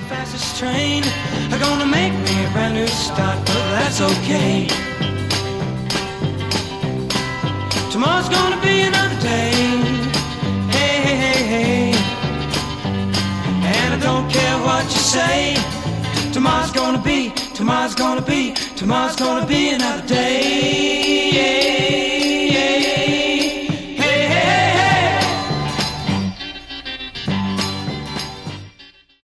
fastest train are gonna make me a brand new start, but that's okay. Tomorrow's gonna be another day. Hey, hey, hey, hey. And I don't care what you say. Tomorrow's gonna be another day. Yeah.